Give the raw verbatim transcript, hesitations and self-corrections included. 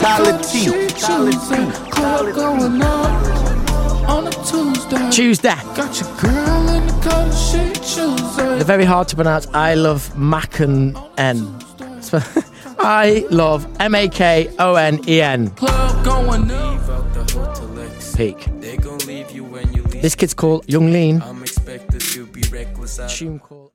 Brutality. Club going up on a Tuesday. Tuesday. Got your girl in the color she chooses. The very hard to pronounce I love Macken N. I love M A K O N E N. Club going up. Peak. This kid's called Young Lean. Tune called